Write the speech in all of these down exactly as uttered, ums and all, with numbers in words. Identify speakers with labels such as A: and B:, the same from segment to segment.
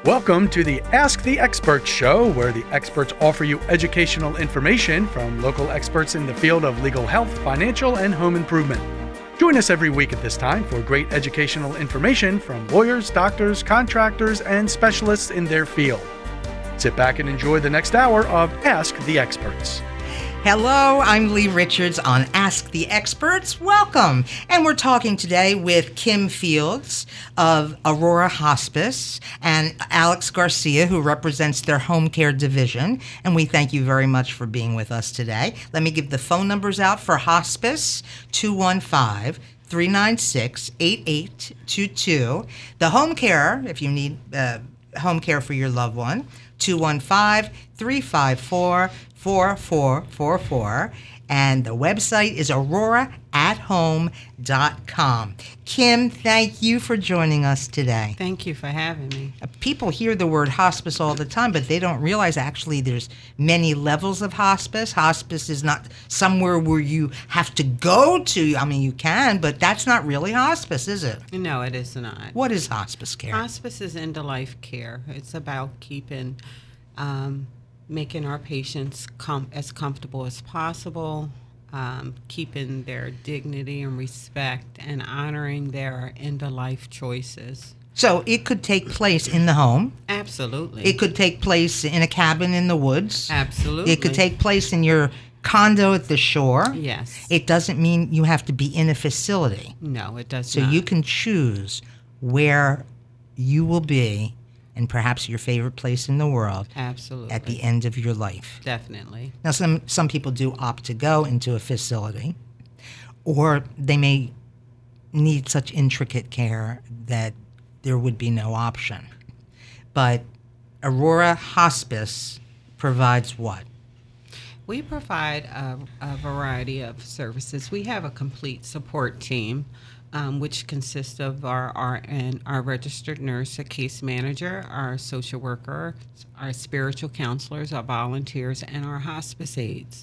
A: Welcome to the Ask the Experts show, where the experts offer you educational information from local experts in the field of legal health, financial, and home improvement. Join us every week at this time for great educational information from lawyers, doctors, contractors, and specialists in their field. Sit back and enjoy the next hour of Ask the Experts.
B: Hello, I'm Lee Richards on Ask the Experts. Welcome. And we're talking today with Kim Fields of Aurora Hospice and Alex Garcia, who represents their home care division. And we thank you very much for being with us today. Let me give the phone numbers out for hospice, two one five, three nine six, eight eight two two. The home care, if you need uh, home care for your loved one, two one five, three five four, four four four four, and the website is aurora at home dot com. Kim, thank you for joining us today.
C: Thank you for having me.
B: Uh, People hear the word hospice all the time, but they don't realize actually there's many levels of hospice. Hospice is not somewhere where you have to go to. I mean, you can, but that's not really hospice, is it?
C: No, it is not.
B: What is hospice care?
C: Hospice is end-of-life care. It's about keeping, um, making our patients com- as comfortable as possible, um, keeping their dignity and respect, and honoring their end-of-life choices.
B: So it could take place in the home.
C: Absolutely.
B: It could take place in a cabin in the woods.
C: Absolutely.
B: It could take place in your condo at the shore.
C: Yes.
B: It doesn't mean you have to be in a facility.
C: No, it does
B: So
C: not.
B: you can choose where you will be, and perhaps your favorite place in the world,
C: Absolutely.
B: at the end of your life.
C: Definitely.
B: Now, some, some people do opt to go into a facility, or they may need such intricate care that there would be no option. But Aurora Hospice provides what?
C: We provide a, a variety of services. We have a complete support team, um, which consists of our R N, our registered nurse, a case manager, our social worker, our spiritual counselors, our volunteers, and our hospice aides.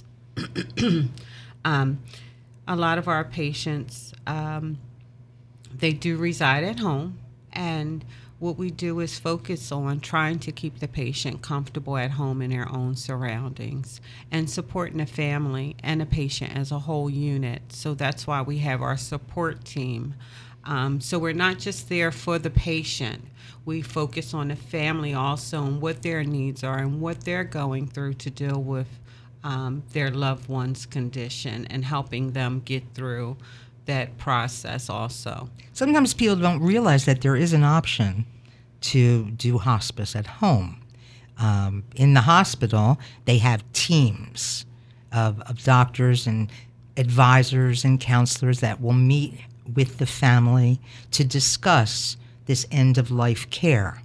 C: um, a lot of our patients, um, they do reside at home, and what we do is focus on trying to keep the patient comfortable at home in their own surroundings and supporting the family and the patient as a whole unit. So that's why we have our support team. Um, so we're not just there for the patient. We focus on the family also and what their needs are and what they're going through to deal with um, their loved one's condition and helping them get through that process also.
B: Sometimes people don't realize that there is an option to do hospice at home. Um, in the hospital, they have teams of, of doctors and advisors and counselors that will meet with the family to discuss this end-of-life care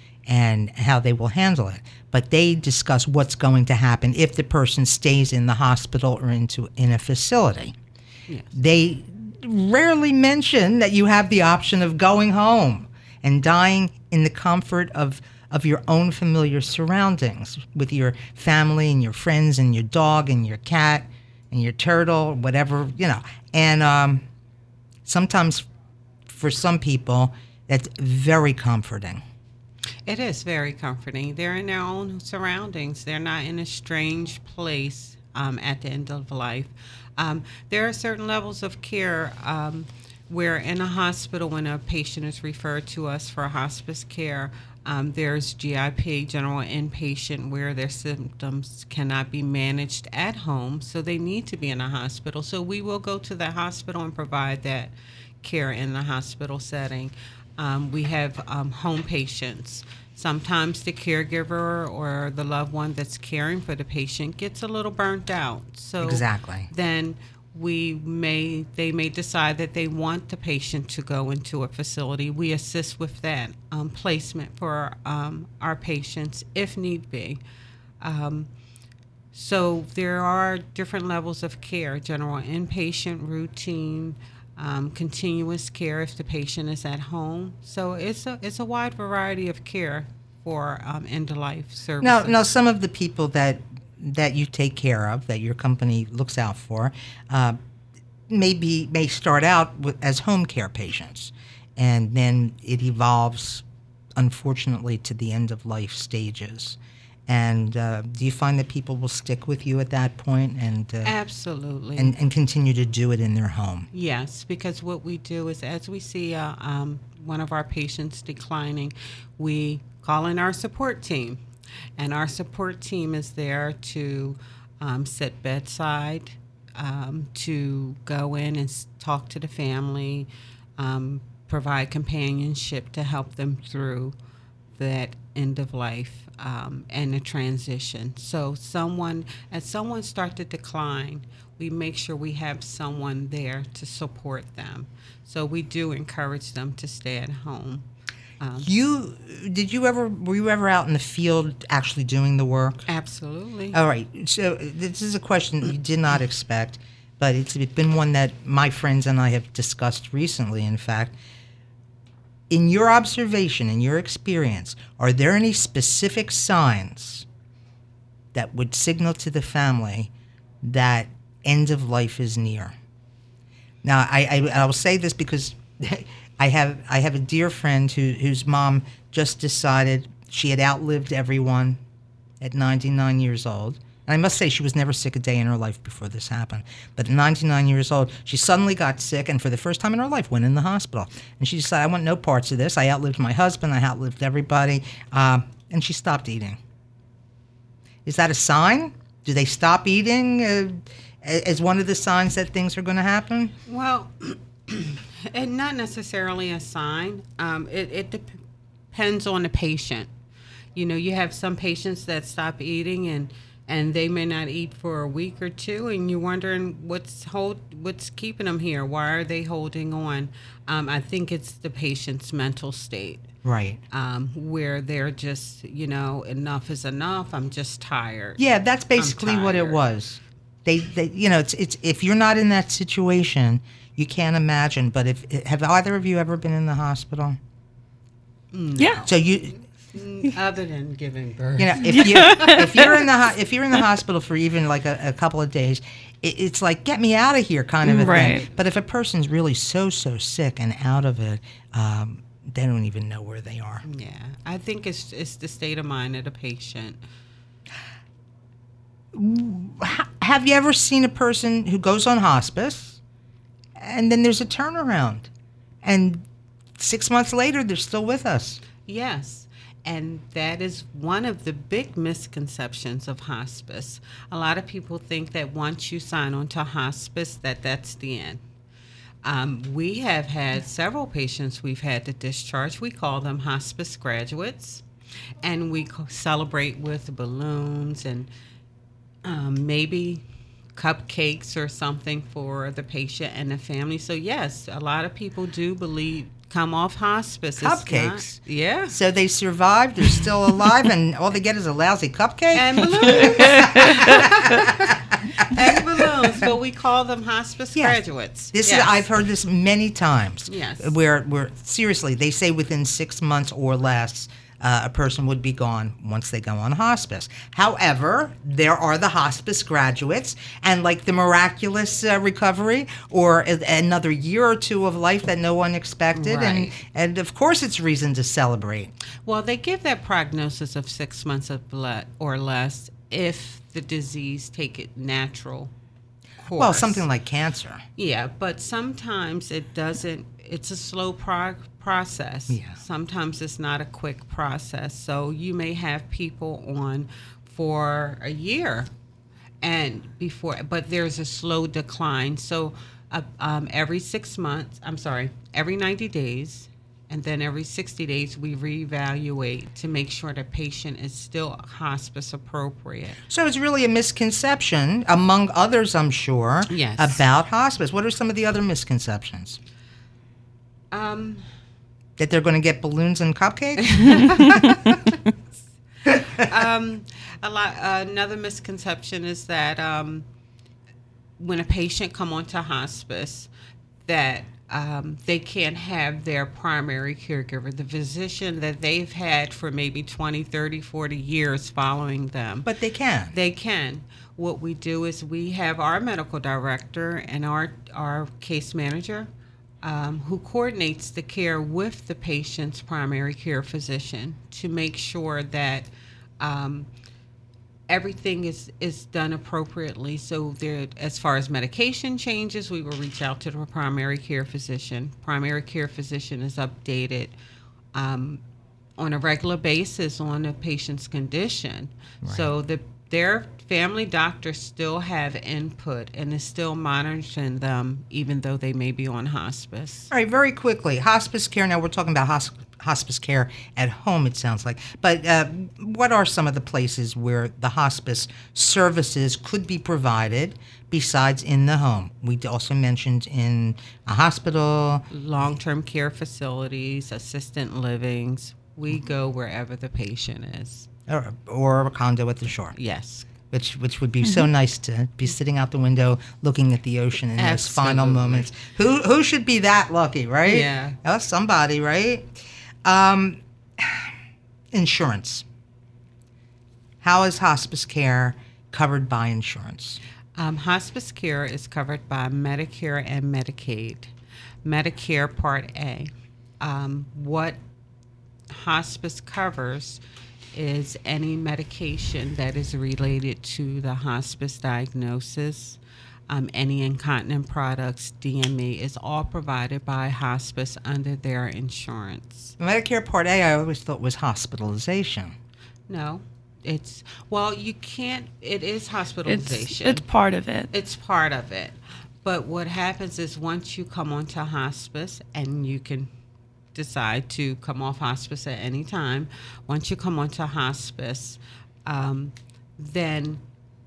B: and how they will handle it. But they discuss what's going to happen if the person stays in the hospital or into in a facility.
C: Yes.
B: They rarely mention that you have the option of going home and dying in the comfort of, of your own familiar surroundings with your family and your friends and your dog and your cat and your turtle, whatever, you know. And um, sometimes for some people, that's very comforting.
C: It is very comforting. They're in their own surroundings. They're not in a strange place um, at the end of life. Um, there are certain levels of care um, where in a hospital, when a patient is referred to us for hospice care, um, there's G I P, general inpatient, where their symptoms cannot be managed at home, so they need to be in a hospital. So we will go to the hospital and provide that care in the hospital setting. Um, we have um, home patients. Sometimes the caregiver or the loved one that's caring for the patient gets a little burnt out. So
B: Exactly.
C: then we may they may decide that they want the patient to go into a facility. We assist with that um, placement for um, our patients if need be. Um, so there are different levels of care: general inpatient, routine, Um, continuous care if the patient is at home. So it's a it's a wide variety of care for um, end-of-life services.
B: Now, now, some of the people that that you take care of, that your company looks out for, uh, maybe may start out with, as home care patients, and then it evolves unfortunately, to the end of life stages. And uh, do you find that people will stick with you at that point and uh,
C: Absolutely.
B: and, and continue to do it in their home?
C: Yes, because what we do is as we see uh, um, one of our patients declining, we call in our support team. And our support team is there to um, sit bedside, um, to go in and s- talk to the family, um, provide companionship to help them through that end of life um, and the transition. So someone, as someone starts to decline, we make sure we have someone there to support them. So we do encourage them to stay at home. Um,
B: You did you ever were you ever out in the field actually doing the work?
C: absolutely.
B: All right. So this is a question you did not expect, but it's been one that my friends and I have discussed recently, in fact. In your observation, in your experience, are there any specific signs that would signal to the family that end of life is near? Now, I, I, I will say this because I have I have a dear friend who, whose mom just decided she had outlived everyone at ninety-nine years old. And I must say, she was never sick a day in her life before this happened. But at ninety-nine years old, she suddenly got sick and for the first time in her life went in the hospital. And she decided, I want no parts of this. I outlived my husband. I outlived everybody. Um, and she stopped eating. Is that a sign? Do they stop eating uh, as one of the signs that things are going to happen?
C: Well, and not necessarily a sign. Um, it it dep- depends on the patient. You know, you have some patients that stop eating and and they may not eat for a week or two, and you're wondering what's hold what's keeping them here. Why are they holding on? Um, I think it's the patient's mental state.
B: Right.
C: Um, where they're just, you know, enough is enough. I'm just tired.
B: Yeah, that's basically what it
C: tired.
B: was. They, they, you know, it's it's if you're not in that situation, you can't imagine. But if have either of you ever been in the hospital?
D: Yeah.
B: So you,
C: Other than giving birth.
B: you know, if you if you're in the ho- if you're in the hospital for even like a, a couple of days, it, it's like get me out of here kind of a
D: Right.
B: thing. But if a person's really so so sick and out of it, um, they don't even know where they are.
C: Yeah, I think it's it's the state of mind of the patient.
B: Ha- Have you ever seen a person who goes on hospice, and then there's a turnaround, and six months later they're still with us?
C: Yes, and that is one of the big misconceptions of hospice. A lot of people think that once you sign on to hospice, that that's the end. Um, we have had several patients we've had to discharge. We call them hospice graduates, and we co- celebrate with balloons and um, maybe cupcakes or something for the patient and the family. So yes, a lot of people do believe come off hospice. It's not-
B: Cupcakes?
C: yeah.
B: So they survived, they're still alive, and all they get is a lousy cupcake?
C: And balloons. and balloons, but we call them hospice
B: Yeah.
C: graduates.
B: This
C: Yes.
B: is I've heard this many times.
C: Yes.
B: Where where seriously they say within six months or less uh, a person would be gone once they go on hospice. However, there are the hospice graduates, and like the miraculous uh, recovery or a, another year or two of life that no one expected, and
C: Right.
B: and of course it's reason to celebrate.
C: Well, they give that prognosis of six months of blood or less if the disease take it natural course.
B: Well, something like cancer.
C: Yeah, but sometimes it doesn't. It's a slow prog- process.
B: Yeah.
C: Sometimes it's not a quick process. So you may have people on for a year, and before, but there's a slow decline. So uh, um, every six months, I'm sorry, every ninety days, and then every sixty days, we reevaluate to make sure the patient is still hospice appropriate.
B: So it's really a misconception, among others, I'm sure,
C: Yes.
B: about hospice. What are some of the other misconceptions?
C: Um,
B: That they're going to get balloons and cupcakes?
C: um, a lot. Uh, another misconception is that um, when a patient come onto hospice, that um, they can't have their primary caregiver, the physician that they've had for maybe twenty, thirty, forty years following them.
B: But they can.
C: They can. What we do is we have our medical director and our our case manager um, who coordinates the care with the patient's primary care physician to make sure that um, everything is, is done appropriately. So there, as far as medication changes, we will reach out to the primary care physician. Primary care physician is updated um, on a regular basis on a patient's condition. Right. So the their family doctors still have input and is still monitoring them even though they may be on hospice.
B: All right, very quickly, hospice care. Now we're talking about hosp- hospice care at home, it sounds like. But uh, what are some of the places where the hospice services could be provided besides in the home? We also mentioned in a hospital.
C: Long-term care facilities, assisted livings. We go wherever the patient is.
B: Or, or a condo at the shore.
C: Yes.
B: Which which would be mm-hmm. so nice to be sitting out the window looking at the ocean in those final moments. Who who should be that lucky, right?
C: Yeah.
B: Oh, somebody, right? Um, insurance. How is hospice care covered by insurance?
C: Um, hospice care is covered by Medicare and Medicaid. Medicare Part A. Um, what hospice covers is any medication that is related to the hospice diagnosis, um, any incontinent products, D M E, is all provided by hospice under their insurance.
B: Medicare Part A, I always thought was hospitalization.
C: No, it's, well, you can't, it is hospitalization.
D: It's, it's part of it.
C: It's part of it. But what happens is once you come onto hospice, and you can decide to come off hospice at any time. Once you come onto hospice, um, then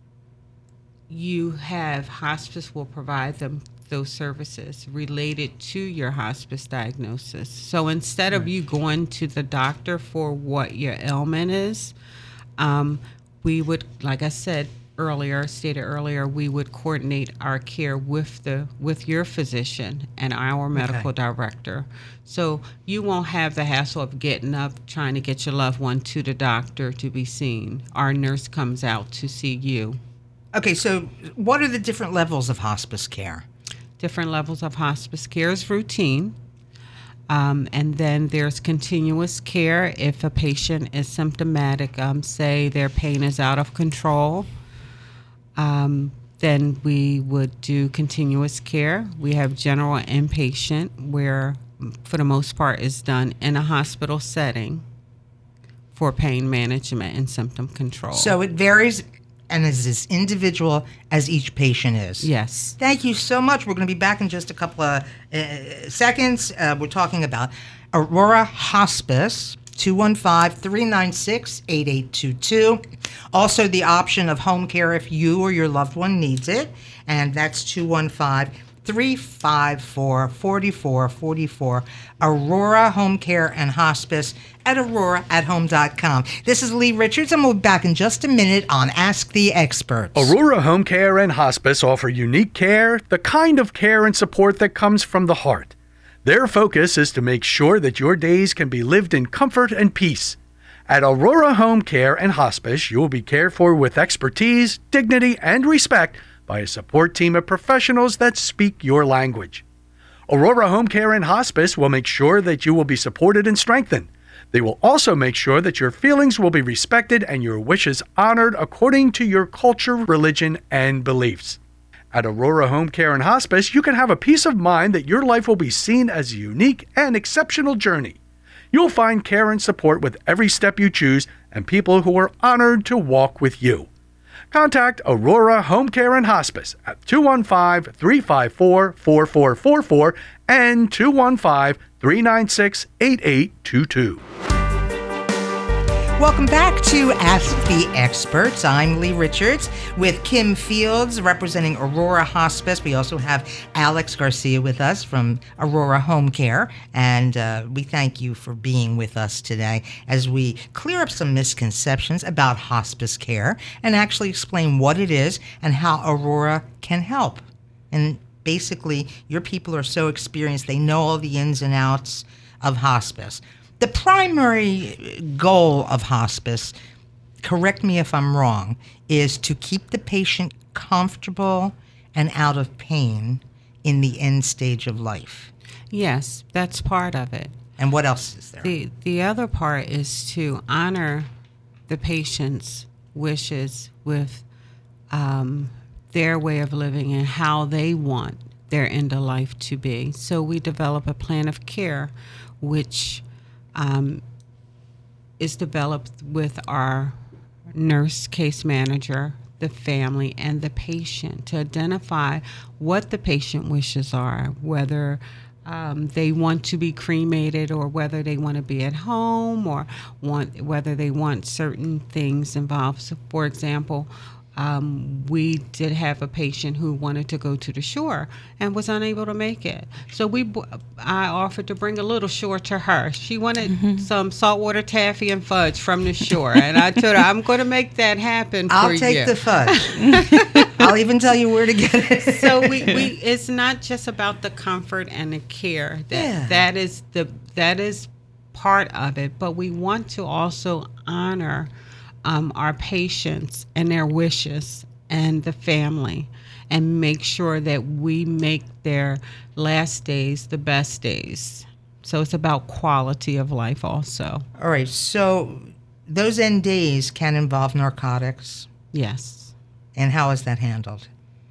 C: you have, hospice will provide them those services related to your hospice diagnosis. So instead of you going to the doctor for what your ailment is, um, we would, like I said earlier, stated earlier, we would coordinate our care with the with your physician and our medical okay. director. So you won't have the hassle of getting up, trying to get your loved one to the doctor to be seen. Our nurse comes out to see you.
B: Okay, so what are the different levels of hospice care?
C: Different levels of hospice care is routine. Um, and then there's continuous care if a patient is symptomatic, um, say their pain is out of control. Um, then we would do continuous care. We have general inpatient, where for the most part is done in a hospital setting for pain management and symptom control.
B: So it varies and is as individual as each patient is.
C: Yes.
B: Thank you so much. We're going to be back in just a couple of uh, seconds. Uh, we're talking about Aurora Hospice. two one five, three nine six, eight eight two two. Also, the option of home care if you or your loved one needs it, and that's two one five, three five four, four four four four. Aurora Home Care and Hospice at aurora at home dot com. This is Lee Richards, and we'll be back in just a minute on Ask the Experts.
A: Aurora Home Care and Hospice offer unique care, the kind of care and support that comes from the heart. Their focus is to make sure that your days can be lived in comfort and peace. At Aurora Home Care and Hospice, you will be cared for with expertise, dignity, and respect by a support team of professionals that speak your language. Aurora Home Care and Hospice will make sure that you will be supported and strengthened. They will also make sure that your feelings will be respected and your wishes honored according to your culture, religion, and beliefs. At Aurora Home Care and Hospice, you can have a peace of mind that your life will be seen as a unique and exceptional journey. You'll find care and support with every step you choose and people who are honored to walk with you. Contact Aurora Home Care and Hospice at two one five, three five four, four four four four and two one five, three nine six, eight eight two two.
B: Welcome back to Ask the Experts. I'm Lee Richards with Kim Fields representing Aurora Hospice. We also have Alex Garcia with us from Aurora Home Care. And uh, we thank you for being with us today as we clear up some misconceptions about hospice care and actually explain what it is and how Aurora can help. And basically, your people are so experienced, they know all the ins and outs of hospice. The primary goal of hospice, correct me if I'm wrong, is to keep the patient comfortable and out of pain in the end stage of life.
C: Yes, that's part of it.
B: And what else is there?
C: The the other part is to honor the patient's wishes with um, their way of living and how they want their end of life to be. So we develop a plan of care, which um, is developed with our nurse case manager, the family, and the patient to identify what the patient wishes are, whether Um, they want to be cremated or whether they want to be at home or want whether they want certain things involved. So, for example, um, we did have a patient who wanted to go to the shore and was unable to make it. So we, I offered to bring a little shore to her. She wanted mm-hmm. some saltwater taffy and fudge from the shore, and I told her, "I'm going to make that happen for
B: I'll
C: you."
B: take the fudge. I'll even tell you where to get it.
C: So we, we, it's not just about the comfort and the care. That
B: yeah.
C: that is the that is part of it, but we want to also honor um, our patients and their wishes and the family, and make sure that we make their last days the best days. So it's about quality of life also.
B: All right. So those end days can involve narcotics.
C: Yes.
B: And how is that handled?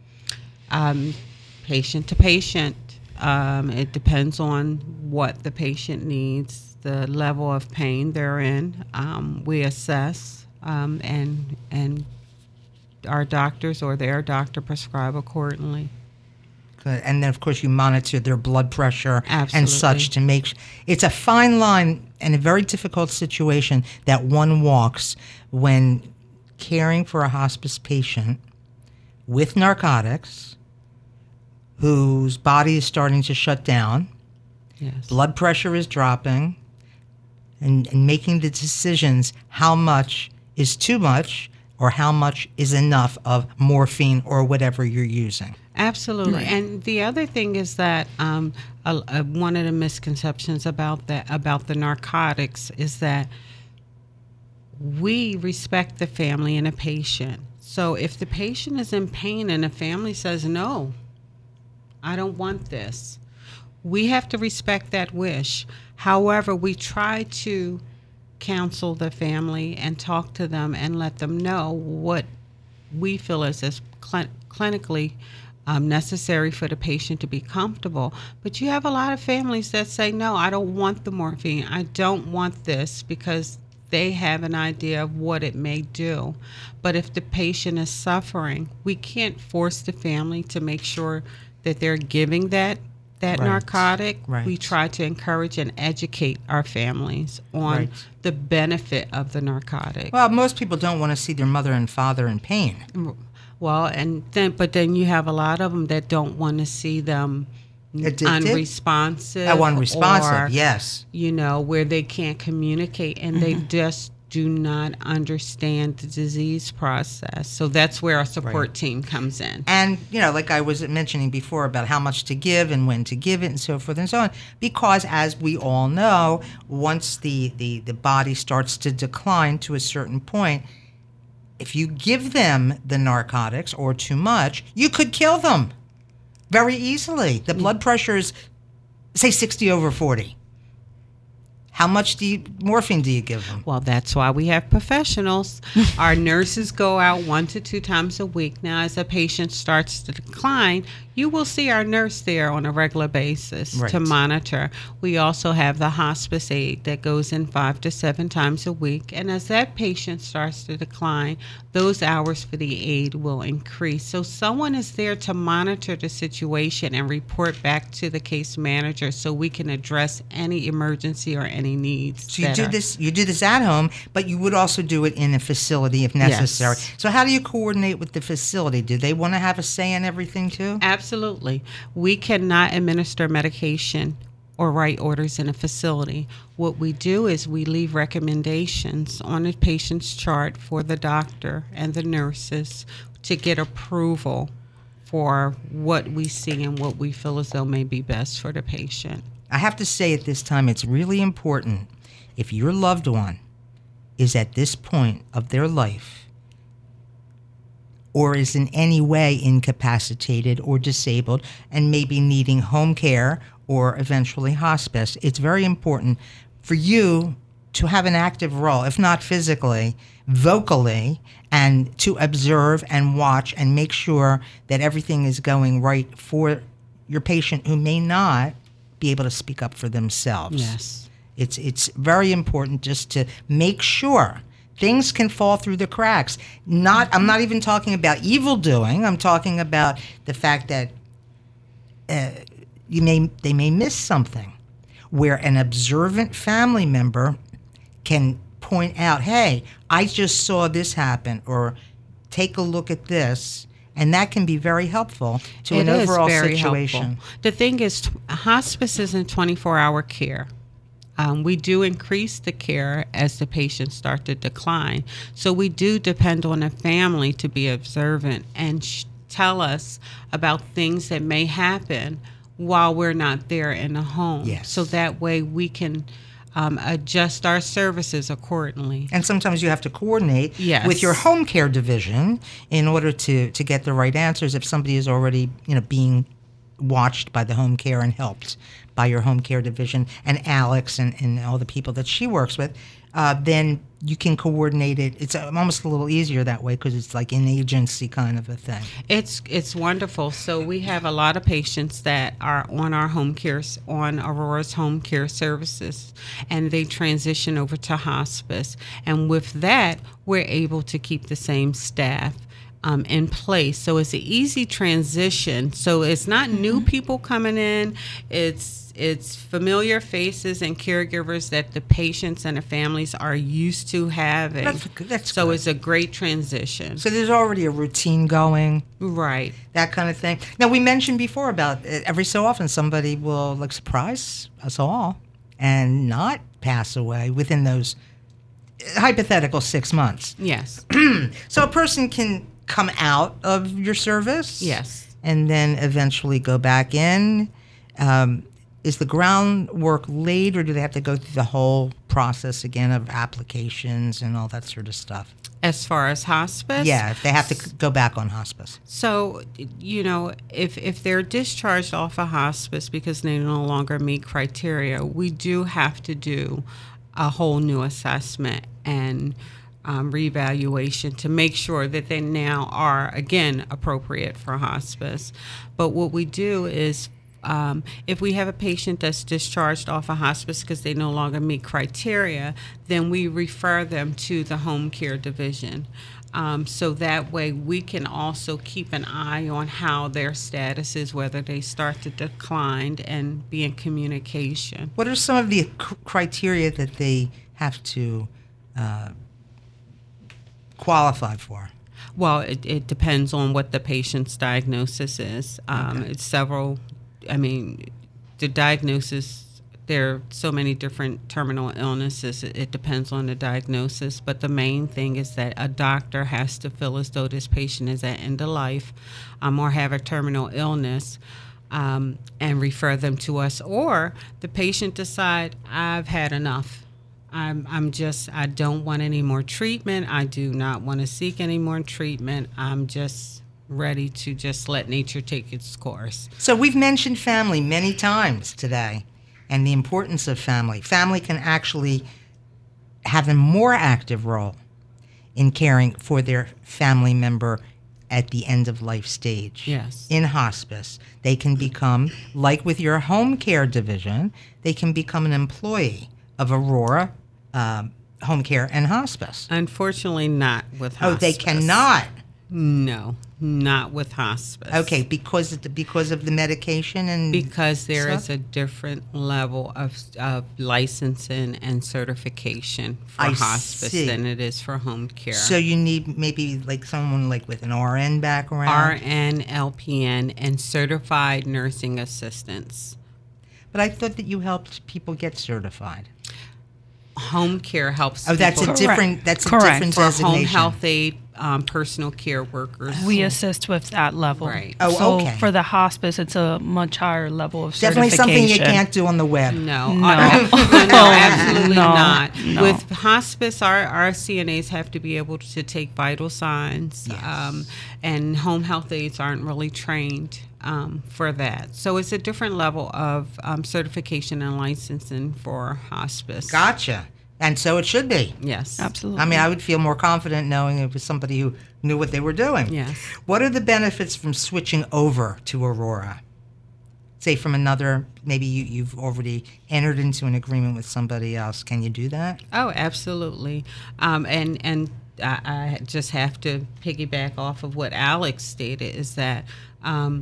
C: Um, patient to patient. Um, it depends on what the patient needs, the level of pain they're in. Um, we assess, um, and and our doctors or their doctor prescribe accordingly.
B: Good. And then, of course, you monitor their blood pressure
C: Absolutely.
B: and such to make. It's a fine line and a very difficult situation that one walks when caring for a hospice patient with narcotics whose body is starting to shut down,
C: Yes.
B: blood pressure is dropping, and, and making the decisions how much is too much or how much is enough of morphine or whatever you're using.
C: Absolutely.
B: Right.
C: And the other thing is that um, uh, uh, one of the misconceptions about that about the narcotics is that we respect the family and the patient. So if the patient is in pain and the family says, no, I don't want this, we have to respect that wish. However, we try to counsel the family and talk to them and let them know what we feel is as cl- clinically um, necessary for the patient to be comfortable. But you have a lot of families that say, no, I don't want the morphine. I don't want this, because they have an idea of what it may do. But if the patient is suffering, we can't force the family to make sure that they're giving that that
B: Right.
C: narcotic.
B: Right.
C: We try to encourage and educate our families on
B: Right.
C: the benefit of the narcotic.
B: Well, most people don't want to see their mother and father in pain.
C: Well, and then but then you have a lot of them that don't want to see them
B: Addicted?
C: unresponsive.
B: Oh, unresponsive,
C: or,
B: yes.
C: you know, where they can't communicate and they just do not understand the disease process. So that's where our support
B: Right.
C: team comes in.
B: And, you know, like I was mentioning before about how much to give and when to give it and so forth and so on. Because, as we all know, once the, the, the body starts to decline to a certain point, if you give them the narcotics or too much, you could kill them very easily. The blood pressure is, say, sixty over forty. How much do you, morphine do you give them?
C: Well, that's why we have professionals. Our nurses go out one to two times a week. Now, as a patient starts to decline, you will see our nurse there on a regular basis
B: Right.
C: to monitor. We also have the hospice aide that goes in five to seven times a week. And as that patient starts to decline, those hours for the aide will increase. So someone is there to monitor the situation and report back to the case manager so we can address any emergency or any needs.
B: So you
C: that
B: do
C: are-
B: this you do this at home, but you would also do it in a facility if necessary.
C: Yes.
B: So how do you coordinate with the facility? Do they want to have a say in everything too?
C: Absolutely. We cannot administer medication or write orders in a facility. What we do is we leave recommendations on a patient's chart for the doctor and the nurses to get approval for what we see and what we feel as though may be best for the patient.
B: I have to say at this time, it's really important if your loved one is at this point of their life or is in any way incapacitated or disabled and maybe needing home care or eventually hospice, it's very important for you to have an active role, if not physically, vocally, and to observe and watch and make sure that everything is going right for your patient who may not be able to speak up for themselves.
C: Yes.
B: It's it's very important just to make sure things can fall through the cracks. Not I'm not even talking about evil doing. I'm talking about the fact that uh, you may they may miss something, where an observant family member can point out, "Hey, I just saw this happen," or "Take a look at this." And that can be very helpful to
C: It
B: an
C: is
B: overall
C: very
B: situation.
C: helpful. The thing is, t- hospice isn't twenty-four hour care. Um, we do increase the care as the patients start to decline. So we do depend on the family to be observant and sh- tell us about things that may happen while we're not there in the home.
B: Yes.
C: So that way we can um, adjust our services accordingly.
B: And sometimes you have to coordinate
C: Yes.
B: with your home care division in order to, to get the right answers if somebody is already, you know, being watched by the home care and helped by your home care division and Alex and, and all the people that she works with, uh, then you can coordinate it. It's almost a little easier that way because it's like an agency kind of a thing.
C: It's it's wonderful. So we have a lot of patients that are on our home care, on Aurora's home care services, and they transition over to hospice. And with that, we're able to keep the same staff um, in place. So it's an easy transition. So it's not new people coming in. It's It's familiar faces and caregivers that the patients and the families are used to having.
B: That's, that's
C: so
B: good.
C: it's a great transition.
B: So there's already a routine going,
C: Right.
B: that kind of thing. Now, we mentioned before about uh, every so often somebody will like surprise us all and not pass away within those uh, hypothetical six months.
C: Yes.
B: So a person can come out of your service,
C: Yes.
B: and then eventually go back in. Um, is the groundwork laid, or do they have to go through the whole process again of applications and all that sort of stuff?
C: As far as hospice?
B: Yeah, if they have to c- go back on hospice.
C: So, you know, if if they're discharged off of hospice because they no longer meet criteria, we do have to do a whole new assessment and um, reevaluation to make sure that they now are, again, appropriate for hospice. But what we do is Um, if we have a patient that's discharged off of hospice because they no longer meet criteria, then we refer them to the home care division. Um, so that way we can also keep an eye on how their status is, whether they start to decline, and be in communication.
B: What are some of the c- criteria that they have to uh, qualify for?
C: Well, it, it depends on what the patient's diagnosis is. Um,
B: Okay.
C: It's several, I mean, the diagnosis, there are so many different terminal illnesses. It, it depends on the diagnosis. But the main thing is that a doctor has to feel as though this patient is at end of life um, or have a terminal illness um, and refer them to us. Or the patient decide, I've had enough. I'm, I'm just, I don't want any more treatment. I do not want to seek any more treatment. I'm just ready to just let nature take its course.
B: So we've mentioned family many times today and the importance of family. Family can actually have a more active role in caring for their family member at the end of life stage.
C: Yes.
B: In hospice, they can become, like with your home care division, they can become an employee of Aurora um, Home Care and Hospice.
C: Unfortunately, not with
B: Oh,
C: hospice.
B: they cannot.
C: No, not with hospice.
B: Okay, because of the, because of the medication and
C: Because there is
B: stuff?
C: a different level of, of licensing and certification for
B: I
C: hospice
B: see.
C: than it is for home care.
B: So you need maybe like someone like with an R N background.
C: R N, L P N, and certified nursing assistants.
B: But I thought that you helped people get certified.
C: Home care helps.
B: Oh, that's a
C: people
D: Correct.
B: different. That's a
D: Correct.
B: different
C: for home
B: designation.
C: health aid um, personal care workers.
D: We assist with that level.
C: Right.
B: Oh,
D: so
B: okay.
D: for the hospice, it's a much higher level of
B: Definitely
D: certification.
B: something you can't do on the web.
C: No,
D: No.
C: Uh, no, no, absolutely
D: No,
C: not.
D: no.
C: With hospice, our, our C N As have to be able to take vital signs,
B: Yes.
C: um, and home health aides aren't really trained um, for that. So it's a different level of um, certification and licensing for hospice.
B: Gotcha. And so it should be.
C: Yes.
D: Absolutely.
B: I mean, I would feel more confident knowing it was somebody who knew what they were doing.
C: Yes.
B: What are the benefits from switching over to Aurora? Say from another, maybe you, you've already entered into an agreement with somebody else. Can you do that?
C: Oh, absolutely. Um, and and I, I just have to piggyback off of what Alex stated, is that um,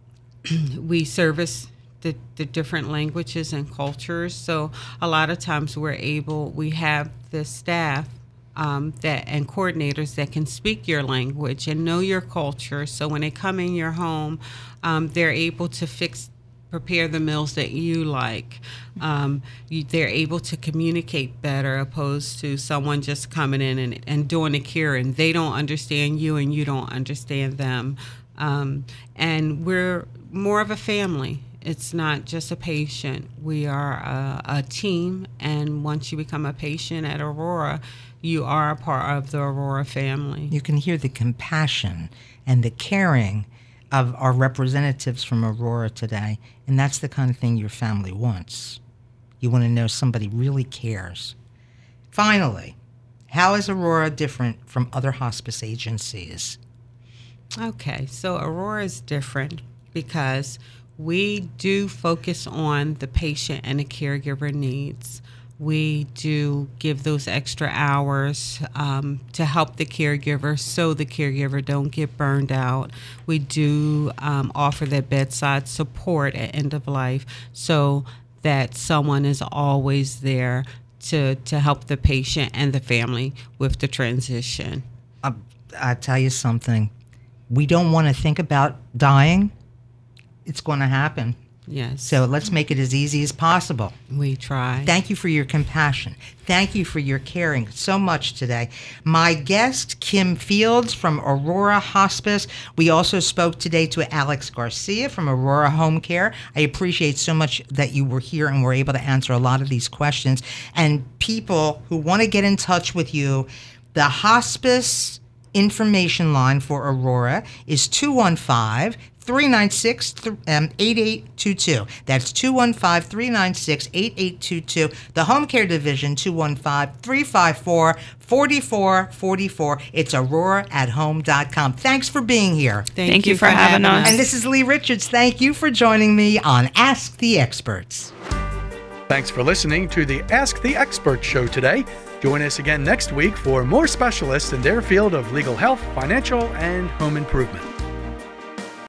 C: we service the, the different languages and cultures. So a lot of times we're able, we have the staff um, that and coordinators that can speak your language and know your culture. So when they come in your home, um, they're able to fix prepare the meals that you like. Um, you, they're able to communicate better opposed to someone just coming in and, and doing the care and they don't understand you and you don't understand them. Um, and we're more of a family. It's not just a patient. We are a, a team, and once you become a patient at Aurora, you are a part of the Aurora family.
B: You can hear the compassion and the caring of our representatives from Aurora today, and that's the kind of thing your family wants. You want to know somebody really cares. Finally, how is Aurora different from other hospice agencies?
C: Okay, so Aurora is different because we do focus on the patient and the caregiver needs. We do give those extra hours um, to help the caregiver so the caregiver don't get burned out. We do um, offer that bedside support at end of life so that someone is always there to, to help the patient and the family with the transition.
B: Uh, I tell you something. We don't want to think about dying. It's going to happen.
C: Yes.
B: So let's make it as easy as possible.
C: We try.
B: Thank you for your compassion. Thank you for your caring so much today. My guest, Kim Fields from Aurora Hospice. We also spoke today to Alex Garcia from Aurora Home Care. I appreciate so much that you were here and were able to answer a lot of these questions. And people who want to get in touch with you, the hospice information line for Aurora is two one five, three nine six, eight eight two two. That's two one five, three nine six, eight eight two two. The Home Care Division, two one five, three five four, four four four four. It's aurora at home dot com. Thanks for being here.
C: Thank,
D: Thank you for having us.
B: And this is Lee Richards. Thank you for joining me on Ask the Experts.
A: Thanks for listening to the Ask the Expert show today. Join us again next week for more specialists in their field of legal health, financial, and home improvement.